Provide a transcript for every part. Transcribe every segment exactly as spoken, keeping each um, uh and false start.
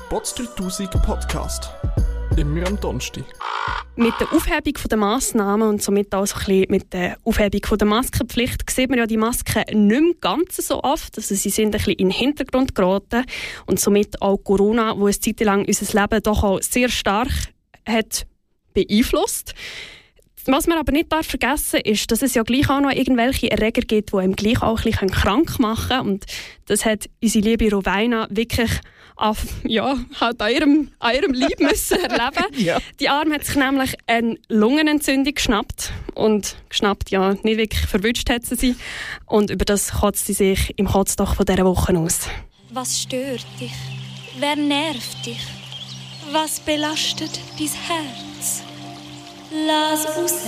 Bots dreitausend Podcast. Immer am Donnerstag. Mit der Aufhebung der Massnahmen und somit auch so ein bisschen mit der Aufhebung der Maskenpflicht sieht man ja die Masken nicht mehr ganz so oft. Also sie sind ein bisschen in den Hintergrund geraten und somit auch Corona, wo eine Zeit lang unser Leben doch auch sehr stark hat beeinflusst. Was man aber nicht vergessen darf, ist, dass es ja gleich auch noch irgendwelche Erreger gibt, die einem gleich auch ein bisschen krank machen können. Und das hat unsere liebe Roweina wirklich auf, ja, halt an ihrem, an ihrem Leib müssen erleben. Ja. Die Arme hat sich nämlich eine Lungenentzündung geschnappt. Und geschnappt, ja, nicht wirklich verwünscht hat sie sie. Und über das kotzt sie sich im Kotzdoch von dieser Woche aus. Was stört dich? Wer nervt dich? Was belastet dein Herz? Lass raus.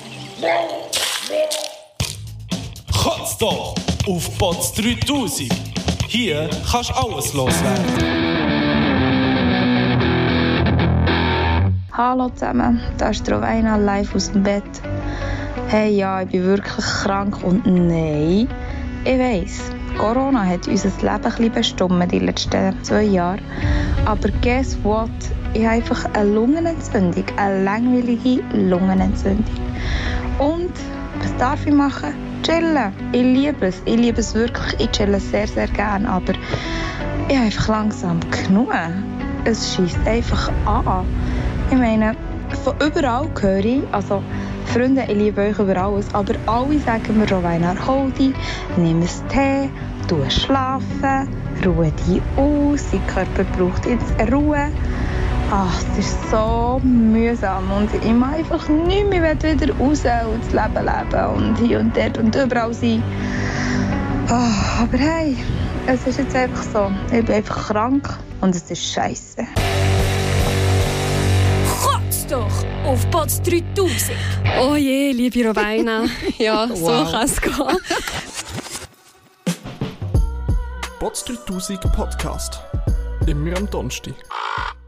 Kotz doch auf Bots dreitausend. Hier kannst du alles loswerden. Hallo zusammen, da ist Roweina live aus dem Bett. Hey, ja, ich bin wirklich krank und nein, ich weiss, Corona hat unser Leben ein bisschen bestimmt die letzten zwei Jahre. Aber guess what? Ich habe einfach eine Lungenentzündung, eine langweilige Lungenentzündung. Und was darf ich machen? Chillen. Ich liebe es. Ich liebe es wirklich. Ich chille sehr, sehr gerne. Aber ich habe einfach langsam genug. Es scheisst einfach an. Ich meine, von überall höre ich, also Freunde, ich liebe euch über alles, aber alle sagen mir, Roweina, hol dich, nimm einen Tee, tu schlafen, ruhe dich aus, dein Körper braucht jetzt Ruhe. Ach, es ist so mühsam und ich mache einfach nichts mehr, ich will wieder raus und das Leben leben und hier und dort und überall sein. Oh, aber hey, es ist jetzt einfach so, ich bin einfach krank und es ist scheisse. Kotz doch auf Bots dreitausend. Oh je, liebe Roweina. Ja, wow. So kann es gehen. Bots dreitausend Podcast. Immer am Donnerstag.